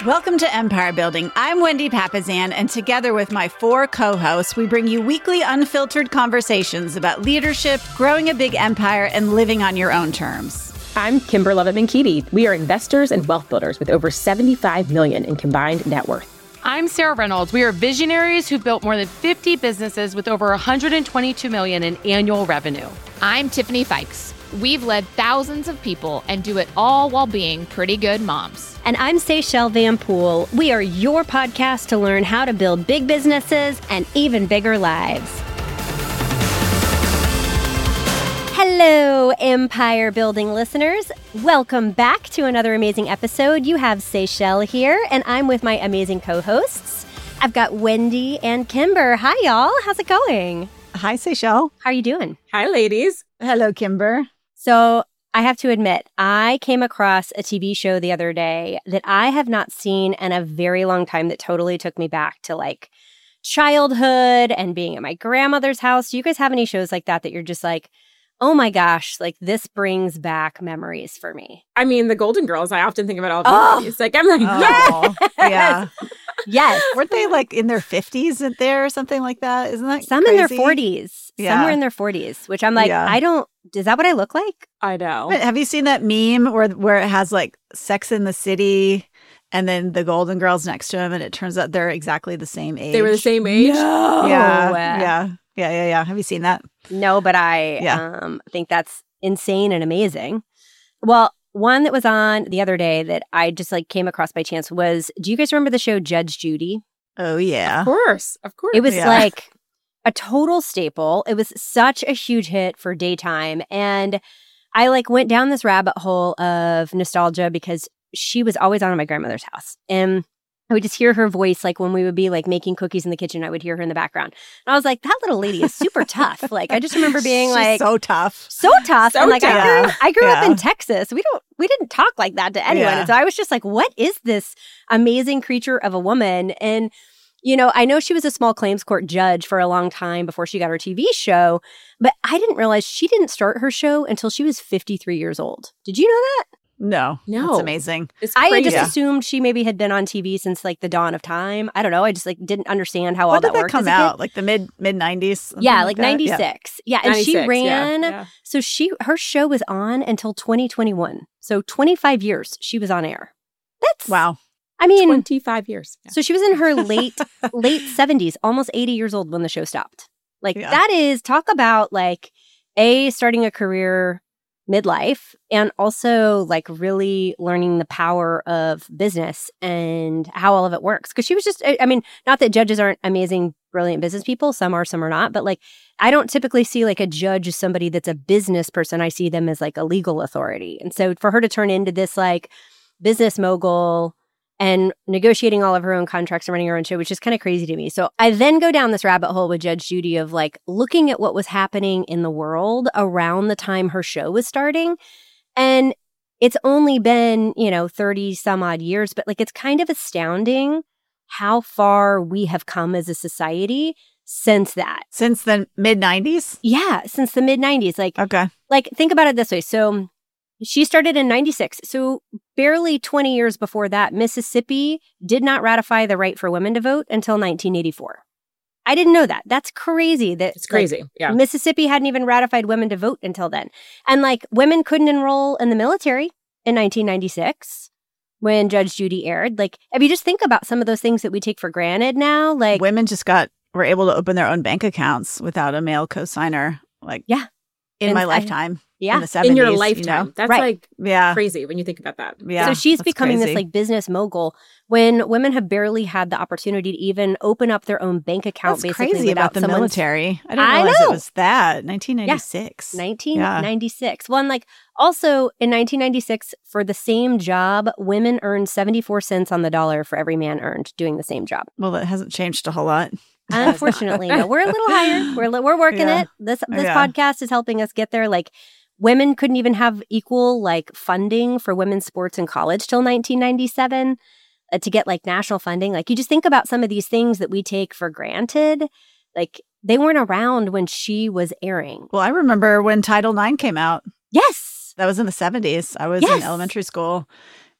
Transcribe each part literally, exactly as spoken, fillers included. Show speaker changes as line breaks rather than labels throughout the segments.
Welcome to Empire Building. I'm Wendy Papasan, and together with my four co-hosts, we bring you weekly unfiltered conversations about leadership, growing a big empire, and living on your own terms.
I'm Kimber Lovett-Minkiti. We are investors and wealth builders with over seventy-five million dollars in combined net worth.
I'm Sarah Reynolds. We are visionaries who built more than fifty businesses with over one hundred twenty-two million dollars in annual revenue.
I'm Tiffany Fikes. We've led thousands of people and do it all while being pretty good moms.
And I'm Seychelle Van Poole. We are your podcast to learn how to build big businesses and even bigger lives. Hello, Empire Building listeners. Welcome back to another amazing episode. You have Seychelle here, and I'm with my amazing co-hosts. I've got Wendy and Kimber. Hi, y'all. How's it going?
Hi, Seychelle.
How are you doing?
Hi, ladies.
Hello, Kimber.
So I have to admit, I came across a T V show the other day that I have not seen in a very long time that totally took me back to like childhood and being at my grandmother's house. Do you guys have any shows like that that you're just like, oh my gosh, like this brings back memories for me?
I mean, the Golden Girls, I often think about all
Oh.
the movies. Like, I'm like,
Oh,
yes!
yeah.
Yes.
Weren't they like in their fifties there or something like that? Isn't that
Some
crazy?
in their forties.
Yeah.
Some were in their forties, which I'm like,
Yeah.
I don't, is that what I look like?
I know.
But have you seen that meme where where it has like Sex in the City and then the Golden Girls next to him, and it turns out they're exactly the same age?
They were the same age?
No.
Yeah, yeah, yeah, yeah, yeah. Have you seen that?
No, but I
Yeah.
um, think that's insane and amazing. Well, one that was on the other day that I just like came across by chance was, do you guys remember the show Judge Judy?
Oh yeah.
Of course. Of course.
It was
Yeah.
like a total staple. It was such a huge hit for daytime. And I like went down this rabbit hole of nostalgia because she was always on at my grandmother's house. And I would just hear her voice, like when we would be like making cookies in the kitchen, I would hear her in the background. And I was like, that little lady is super tough. Like, I just remember being
She's
like,
so tough.
so tough.
So
and like, I grew,
tough.
I grew up
Yeah.
in Texas. We don't, we didn't talk like that to anyone.
Yeah.
And so I was just like, what is this amazing creature of a woman? And, you know, I know she was a small claims court judge for a long time before she got her T V show, but I didn't realize she didn't start her show until she was fifty-three years old. Did you know that?
No,
No.
that's amazing.
It's
I had
crazy.
just
Yeah.
assumed she maybe had been on T V since like the dawn of time. I don't know. I just like didn't understand how all
When did
that
that
worked.
come
as a kid.
out? Like the mid mid nineties?
Yeah, like ninety-six. Yeah, and she
ninety-six, yeah,
ran.
yeah.
So she her show was on until twenty twenty-one. So twenty-five years she was on air. That's
Wow.
I mean,
twenty-five years. Yeah.
so she was in her late late seventies, almost eighty years old when the show stopped. Like
Yeah.
that is talk about like a starting a career midlife and also like really learning the power of business and how all of it works. Because she was just, I I mean, not that judges aren't amazing, brilliant business people. Some are, some are not. But like, I don't typically see like a judge as somebody that's a business person. I see them as like a legal authority. And so for her to turn into this like business mogul and negotiating all of her own contracts and running her own show, which is kind of crazy to me. So I then go down this rabbit hole with Judge Judy of like looking at what was happening in the world around the time her show was starting. And it's only been, you know, thirty some odd years, but like it's kind of astounding how far we have come as a society since that.
Since the mid nineties?
Yeah, since the mid nineties. Like,
Okay.
like think about it this way. So she started in ninety-six. So barely twenty years before that, Mississippi did not ratify the right for women to vote until nineteen eighty-four. I didn't know that. That's crazy. That
It's crazy.
like,
yeah.
Mississippi hadn't even ratified women to vote until then. And like women couldn't enroll in the military in nineteen ninety-six when Judge Judy aired. Like, if you just think about some of those things that we take for granted now, like
Women just got were able to open their own bank accounts without a male co-signer. Like
Yeah.
in
And
my
I-
lifetime.
yeah.
In the seventies.
In your
you know?
lifetime. That's
Right.
like
Yeah.
crazy when you think about that.
Yeah.
So she's
that's
becoming this
crazy.
like business mogul when women have barely had the opportunity to even open up their own bank account.
That's
basically
crazy
without
about the
someone's-
military. I didn't
I
realize
know.
it was that. nineteen ninety-six.
nineteen ninety-six. Well, and like also in nineteen ninety-six, for the same job, women earned seventy-four cents on the dollar for every man earned doing the same job.
Well, that hasn't changed a whole lot.
Unfortunately, no, we're a little higher. We're li- we're working
Yeah.
it. This this
Yeah.
podcast is helping us get there. Like women couldn't even have equal like funding for women's sports in college till nineteen ninety-seven uh, to get like national funding. Like you just think about some of these things that we take for granted. Like they weren't around when she was airing.
Well, I remember when Title nine came out.
Yes.
That was in the seventies. I was
Yes.
in elementary school.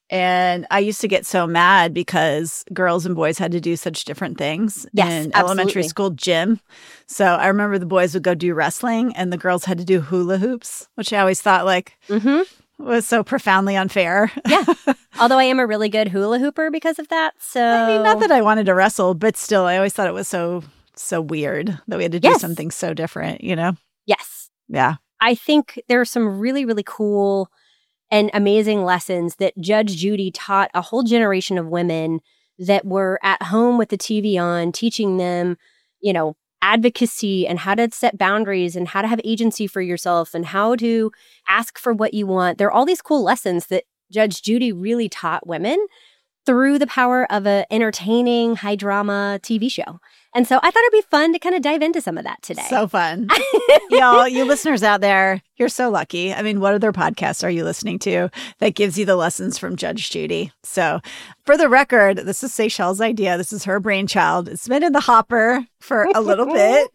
And I used to get so mad because girls and boys had to do such different things
Yes,
in
absolutely.
elementary school gym. So I remember the boys would go do wrestling and the girls had to do hula hoops, which I always thought like
Mm-hmm.
was so profoundly unfair.
Yeah. Although I am a really good hula hooper because of that. So
I mean, not that I wanted to wrestle, but still, I always thought it was so, so weird that we had to do
Yes.
something so different, you know?
Yes.
Yeah.
I think there are some really, really cool and amazing lessons that Judge Judy taught a whole generation of women that were at home with the T V on, teaching them, you know, advocacy and how to set boundaries and how to have agency for yourself and how to ask for what you want. There are all these cool lessons that Judge Judy really taught women through the power of an entertaining, high drama T V show. And so I thought it'd be fun to kind of dive into some of that today.
So fun. Y'all, you listeners out there, you're so lucky. I mean, what other podcasts are you listening to that gives you the lessons from Judge Judy? So for the record, this is Seychelles' idea. This is her brainchild. It's been in the hopper for a little bit.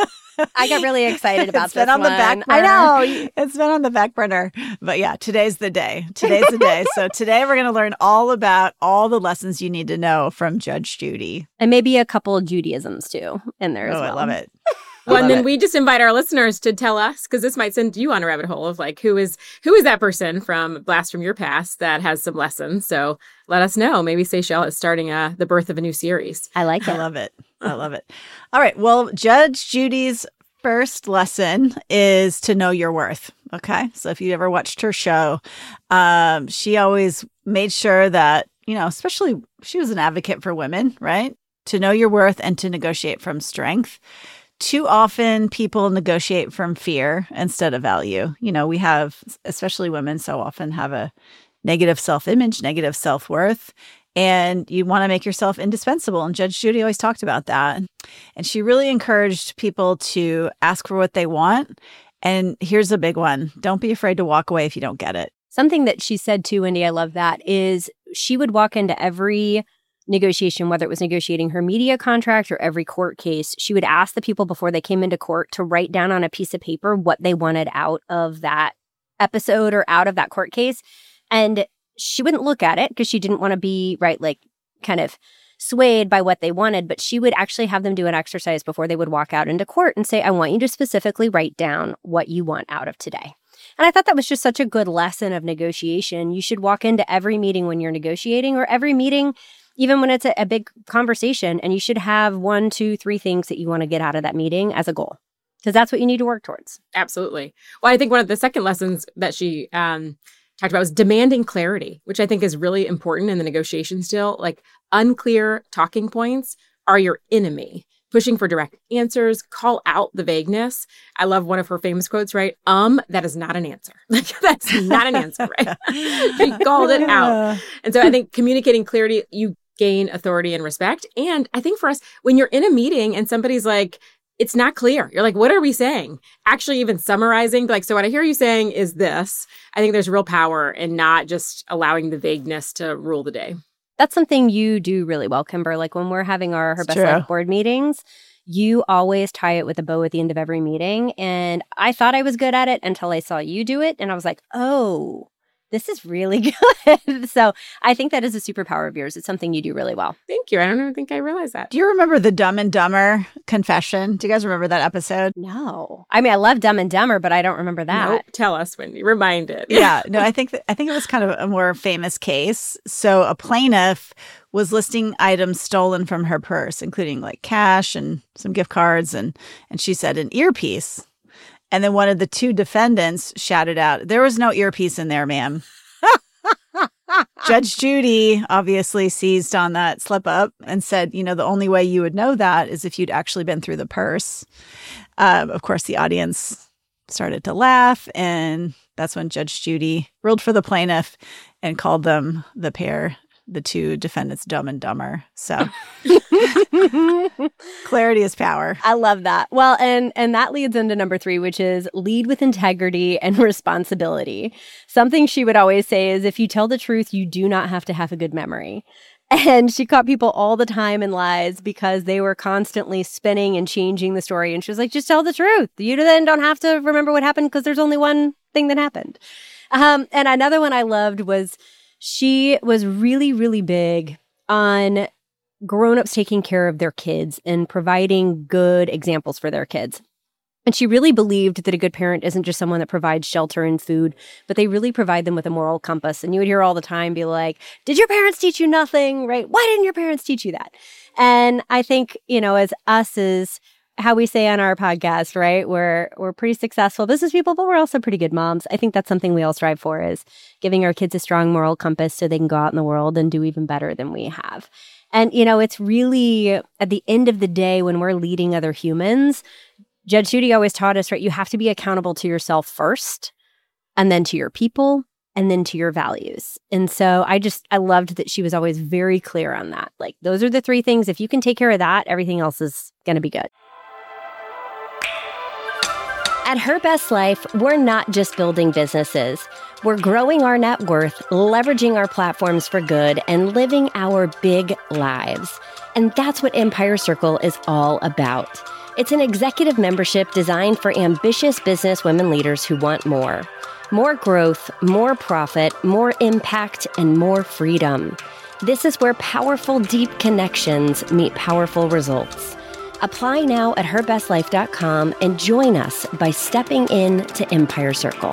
I got really excited about
It's
this
been on the
one.
back
I
burner.
know.
It's been on the back burner. But yeah, today's the day. Today's the day. So today we're going to learn all about all the lessons you need to know from Judge Judy.
And maybe a couple of Judaisms too in there as
Oh,
well.
I love it.
Well,
love
and then
it.
we just invite our listeners to tell us, because this might send you on a rabbit hole of like, who is who is that person from Blast from Your Past that has some lessons? So let us know. Maybe Seychelles is starting uh, the birth of a new series.
I like
I
it.
love it. I love it. All right. Well, Judge Judy's first lesson is to know your worth. Okay. So if you ever watched her show, um, she always made sure that, you know, especially she was an advocate for women, right? To know your worth and to negotiate from strength. Too often people negotiate from fear instead of value. You know, we have, especially women, so often have a negative self-image, negative self-worth. And you want to make yourself indispensable. And Judge Judy always talked about that. And she really encouraged people to ask for what they want. And here's a big one. Don't be afraid to walk away if you don't get it.
Something that she said too, Wendy, I love that, is she would walk into every negotiation, whether it was negotiating her media contract or every court case, she would ask the people before they came into court to write down on a piece of paper what they wanted out of that episode or out of that court case. And she wouldn't look at it because she didn't want to be, right, like kind of swayed by what they wanted, but she would actually have them do an exercise before they would walk out into court and say, I want you to specifically write down what you want out of today. And I thought that was just such a good lesson of negotiation. You should walk into every meeting when you're negotiating, or every meeting, even when it's a, a big conversation, and you should have one, two, three things that you want to get out of that meeting as a goal, because that's what you need to work towards.
Absolutely. Well, I think one of the second lessons that she um, talked about was demanding clarity, which I think is really important in the negotiation still. Like, unclear talking points are your enemy. Pushing for direct answers, call out the vagueness. I love one of her famous quotes, right? Um, that is not an answer. Like, that's not an answer, right? She called it out. And so I think communicating clarity, you gain authority and respect. And I think for us, when you're in a meeting and somebody's like, it's not clear. You're like, what are we saying? Actually, even summarizing, like, so what I hear you saying is this. I think there's real power in not just allowing the vagueness to rule the day.
That's something you do really well, Kimber. Like when we're having our Her
It's
Best
true.
Life board meetings, you always tie it with a bow at the end of every meeting. And I thought I was good at it until I saw you do it. And I was like, oh, this is really good. So I think that is a superpower of yours. It's something you do really well.
Thank you. I don't even think I realized that.
Do you remember the Dumb and Dumber confession? Do you guys remember that episode?
No. I mean, I love Dumb and Dumber, but I don't remember that.
Nope. Tell us, Wendy. Remind it.
Yeah, no, I think that, I think it was kind of a more famous case. So a plaintiff was listing items stolen from her purse, including like cash and some gift cards, and and she said an earpiece. And then one of the two defendants shouted out, "There was no earpiece in there, ma'am." Judge Judy obviously seized on that slip up and said, you know, the only way you would know that is if you'd actually been through the purse. Um, of course, the audience started to laugh, and that's when Judge Judy ruled for the plaintiff and called them, the pair, the two defendants, dumb and dumber. So clarity is power.
I love that. Well, and and that leads into number three, which is lead with integrity and responsibility. Something she would always say is, if you tell the truth, you do not have to have a good memory. And she caught people all the time in lies because they were constantly spinning and changing the story. And she was like, just tell the truth. You then don't have to remember what happened because there's only one thing that happened. Um, and another one I loved was, She was really, really big on grown-ups taking care of their kids and providing good examples for their kids. And she really believed that a good parent isn't just someone that provides shelter and food, but they really provide them with a moral compass. And you would hear all the time be like, did your parents teach you nothing, right? Why didn't your parents teach you that? And I think, you know, as us as how we say on our podcast, right? We're we're pretty successful business people, but we're also pretty good moms. I think that's something we all strive for, is giving our kids a strong moral compass so they can go out in the world and do even better than we have. And, you know, it's really at the end of the day when we're leading other humans, Judge Judy always taught us, right? You have to be accountable to yourself first, and then to your people, and then to your values. And so I just, I loved that she was always very clear on that. Like, those are the three things. If you can take care of that, everything else is going to be good. At Her Best Life, we're not just building businesses. We're growing our net worth, leveraging our platforms for good, and living our big lives. And that's what Empire Circle is all about. It's an executive membership designed for ambitious business women leaders who want more. More growth, more profit, more impact, and more freedom. This is where powerful, deep connections meet powerful results. Apply now at her best life dot com and join us by stepping in to Empire Circle.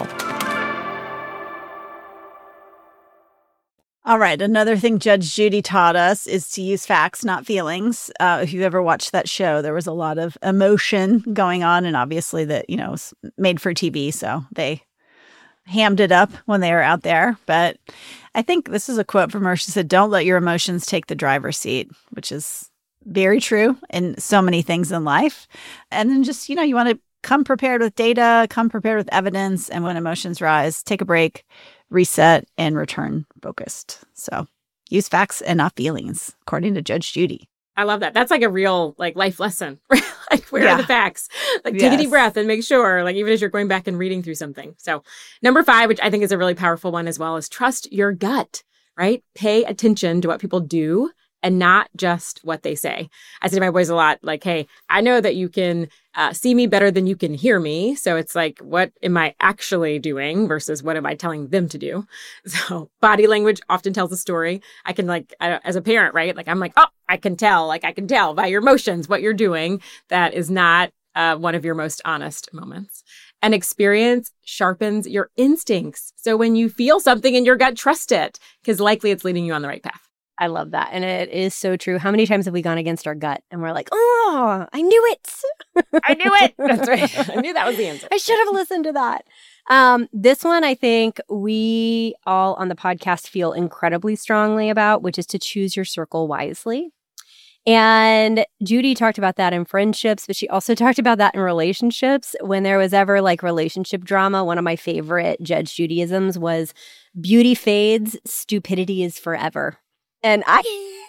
All right. Another thing Judge Judy taught us is to use facts, not feelings. Uh, if you ever watched that show, there was a lot of emotion going on, and obviously that, you know, was made for T V. So they hammed it up when they were out there. But I think this is a quote from her. She said, "Don't let your emotions take the driver's seat," which is very true in so many things in life. And then just, you know, you want to come prepared with data, come prepared with evidence. And when emotions rise, take a break, reset, and return focused. So use facts and not feelings, according to Judge Judy.
I love that. That's like a real like life lesson. Like, where
Yeah.
are the facts? Like, take
Yes.
a deep breath and make sure, like, even as you're going back and reading through something. So number five, which I think is a really powerful one as well, is trust your gut, right? Pay attention to what people do and not just what they say. I say to my boys a lot, like, hey, I know that you can uh, see me better than you can hear me. So it's like, what am I actually doing versus what am I telling them to do? So body language often tells a story. I can like, I, as a parent, right? Like, I'm like, oh, I can tell, like I can tell by your emotions what you're doing. That is not uh, one of your most honest moments. And experience sharpens your instincts. So when you feel something in your gut, trust it, because likely it's leading you on the right path.
I love that. And it is so true. How many times have we gone against our gut and we're like, oh, I knew it.
I knew it. That's right. I knew that was the answer.
I should have listened to that. Um, this one, I think we all on the podcast feel incredibly strongly about, which is to choose your circle wisely. And Judy talked about that in friendships, but she also talked about that in relationships. When there was ever like relationship drama, one of my favorite Judge Judyisms was beauty fades, stupidity is forever. And I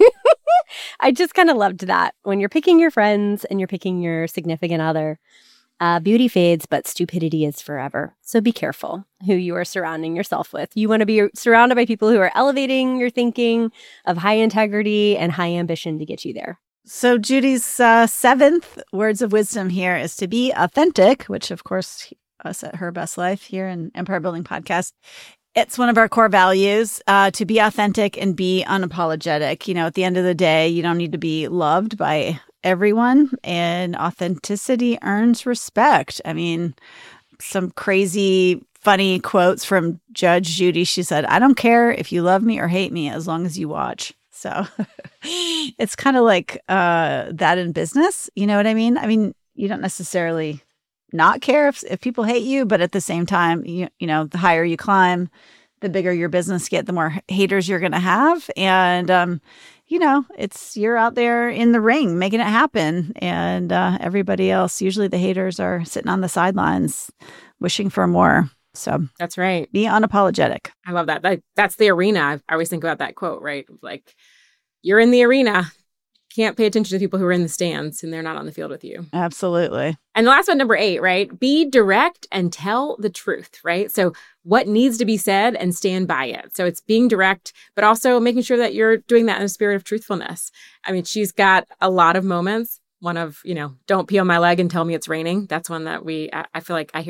I just kind of loved that. When you're picking your friends and you're picking your significant other, uh, beauty fades, but stupidity is forever. So be careful who you are surrounding yourself with. You want to be surrounded by people who are elevating your thinking, of high integrity and high ambition to get you there.
So Judy's uh, seventh words of wisdom here is to be authentic, which of course us at Her Best Life here in Empire Building Podcast, it's one of our core values, uh, to be authentic and be unapologetic. You know, at the end of the day, you don't need to be loved by everyone, and authenticity earns respect. I mean, some crazy, funny quotes from Judge Judy. She said, "I don't care if you love me or hate me as long as you watch." So it's kind of like uh, that in business. You know what I mean? I mean, you don't necessarily not care if, if people hate you, but at the same time, you, you know, the higher you climb, the bigger your business get, the more haters you're going to have. And, um, you know, it's, you're out there in the ring, making it happen. And uh, everybody else, usually the haters are sitting on the sidelines, wishing for more. So
that's right.
Be unapologetic.
I love that. that. That's the arena. I always think about that quote, right? Like, you're in the arena. Can't pay attention to people who are in the stands and they're not on the field with you.
Absolutely.
And the last one, number eight, right? Be direct and tell the truth, right? So what needs to be said and stand by it. So it's being direct, but also making sure that you're doing that in a spirit of truthfulness. I mean, she's got a lot of moments. One of, you know, don't pee on my leg and tell me it's raining. That's one that we, I, I feel like I hear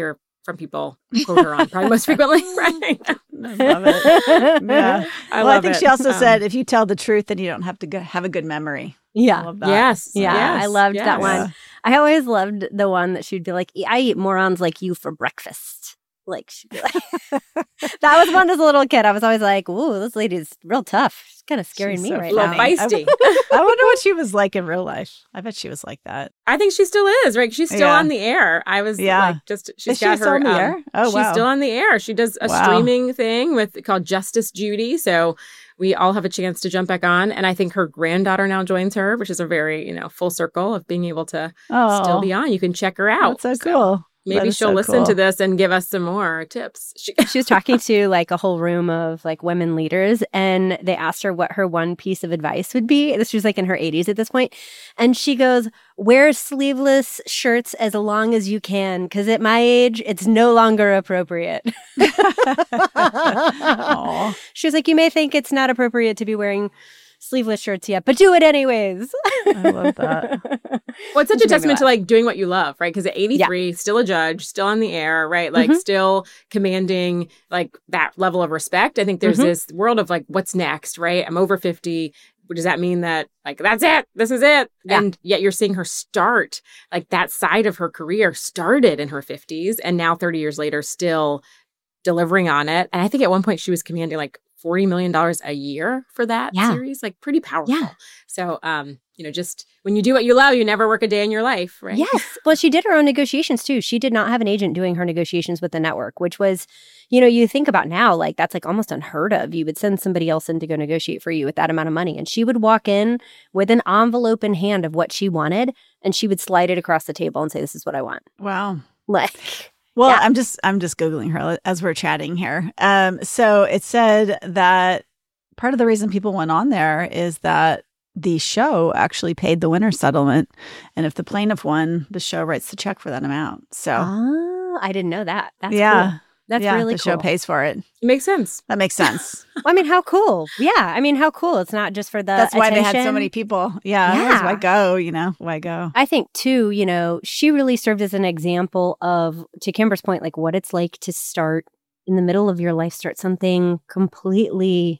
from people quote her on probably most frequently. Right?
I love it. Yeah.
I
well,
love
I think
it.
she also
Um,
said, if you tell the truth, then you don't have to go, have a good memory. I
Yeah.
love that.
Yes.
Yeah,
yes,
I loved
yes.
that one.
Yeah.
I always loved the one that she'd be like, I eat morons like you for breakfast. Like, she'd be like, that was one as a little kid. I was always like, ooh, this lady's real tough. She's kind of scaring
She's
me
so
right
A little
now.
funny.
feisty.
I wonder what she was like in real life. I bet she was like that.
I think she still is, right? She's still
Yeah.
on the air. I was
Yeah.
like, just she's
Is she
got
still
her.
on the
um,
air? Oh,
she's
wow.
still on the air. She does a
Wow.
streaming thing with called Justice Judy. So we all have a chance to jump back on. And I think her granddaughter now joins her, which is a very, you know, full circle of being able to
Oh,
still be on. You can check her out.
that's so cool.
Maybe
That is
she'll
so
listen
cool.
to this and give us some more tips. She,
She was talking to like a whole room of like women leaders, and they asked her what her one piece of advice would be. This was like in her eighties at this point. And she goes, wear sleeveless shirts as long as you can, because at my age, it's no longer appropriate.
Aw.
She was like, you may think it's not appropriate to be wearing sleeveless shirts yet, but do it anyways.
I love that.
well, it's such
She
a
made me
testament to
laugh.
like doing what you love, right? Because at eighty-three, still a judge, still on the air, right? Like
Mhm.
still commanding like that level of respect. I think there's
Mhm.
this world of like, what's next, right? I'm over fifty. Does that mean that like, that's it? This is it?
Yeah.
And yet you're seeing her start, like that side of her career started in her fifties. And now thirty years later, still delivering on it. And I think at one point she was commanding like forty million dollars a year for that
Yeah.
series, like pretty powerful.
Yeah.
So, um, you know, just when you do what you love, you never work a day in your life, right?
Yes. Well, she did her own negotiations too. She did not have an agent doing her negotiations with the network, which was, you know, you think about now, like that's like almost unheard of. You would send somebody else in to go negotiate for you with that amount of money. And she would walk in with an envelope in hand of what she wanted, and she would slide it across the table and say, this is what I want.
Wow.
Like,
Well,
Yeah.
I'm just I'm just Googling her as we're chatting here. Um, so it said that part of the reason people went on there is that the show actually paid the winner's settlement. And if the plaintiff won, the show writes the check for that amount. So
oh, I didn't know that. That's
yeah.
cool. That's
yeah,
really
the
cool.
show pays for it.
It makes sense.
That makes sense.
Well, I mean, how cool. Yeah. I mean, how cool. It's not just for the
That's why they had so
attention.
many people. Yeah.
Yeah.
otherwise, Why go? You know, why go?
I think too, you know, she really served as an example of, to Kimber's point, like what it's like to start in the middle of your life, start something completely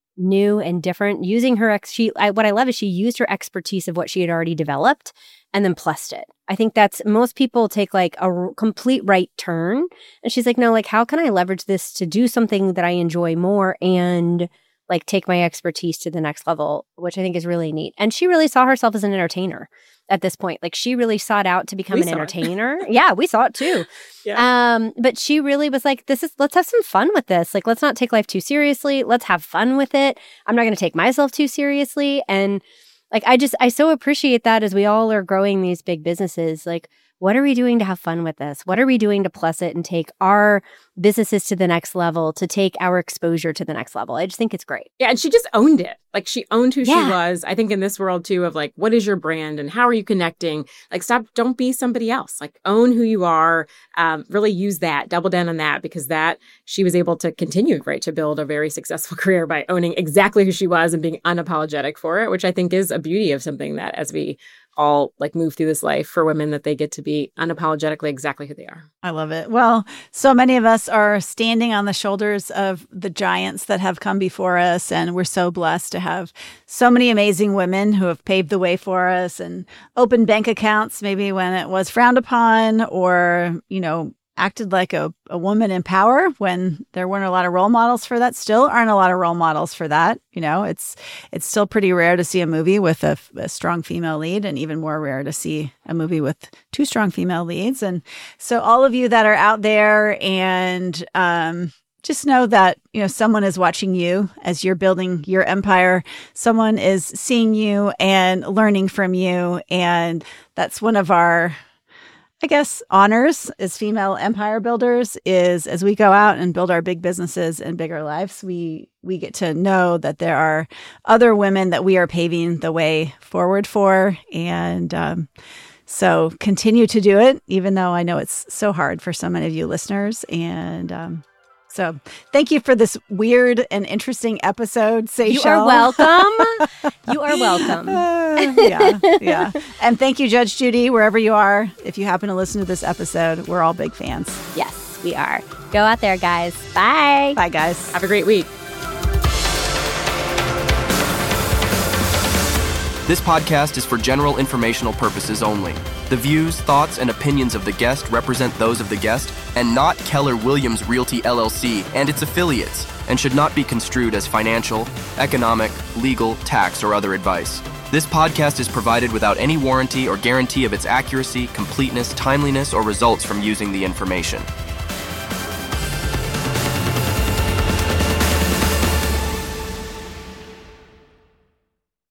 new and different. Using her ex, she, I, what I love is she used her expertise of what she had already developed and then plussed it. I think that's most people take like a r- complete right turn, and she's like, no, like how can I leverage this to do something that I enjoy more and like take my expertise to the next level, which I think is really neat. And she really saw herself as an entertainer at this point. Like she really sought out to become
We
an
saw it.
entertainer. Yeah, we saw it too.
Yeah.
Um, but she really was like, this is, let's have some fun with this. Like, let's not take life too seriously. Let's have fun with it. I'm not going to take myself too seriously. And like, I just, I so appreciate that as we all are growing these big businesses. Like, what are we doing to have fun with this? What are we doing to plus it and take our businesses to the next level, to take our exposure to the next level? I just think it's great.
Yeah, and she just owned it. Like she owned who
Yeah.
she was. I think in this world too of like, what is your brand and how are you connecting? Like stop, don't be somebody else. Like own who you are. Um, really use that, double down on that, because that she was able to continue, right, to build a very successful career by owning exactly who she was and being unapologetic for it, which I think is a beauty of something that as we all like move through this life for women, that they get to be unapologetically exactly who they are.
I love it. Well, so many of us are standing on the shoulders of the giants that have come before us, and we're so blessed to have so many amazing women who have paved the way for us and opened bank accounts maybe when it was frowned upon, or, you know, acted like a, a woman in power when there weren't a lot of role models for that. Still aren't a lot of role models for that. You know, it's it's still pretty rare to see a movie with a, a strong female lead, and even more rare to see a movie with two strong female leads. And so all of you that are out there, and um, just know that, you know, someone is watching you as you're building your empire. Someone is seeing you and learning from you. And that's one of our, I guess, honors as female empire builders, is as we go out and build our big businesses and bigger lives, we we get to know that there are other women that we are paving the way forward for. And um, so continue to do it, even though I know it's so hard for so many of you listeners. And um, so thank you for this weird and interesting episode, Seychelle.
You are welcome. You are welcome.
Uh, yeah, yeah. And thank you, Judge Judy, wherever you are. If you happen to listen to this episode, we're all big fans.
Yes. we are. Go out there, guys. Bye.
Bye, guys.
Have a great week.
This podcast is for general informational purposes only. The views, thoughts, and opinions of the guest represent those of the guest and not Keller Williams Realty L L C and its affiliates, and should not be construed as financial, economic, legal, tax, or other advice. This podcast is provided without any warranty or guarantee of its accuracy, completeness, timeliness, or results from using the information.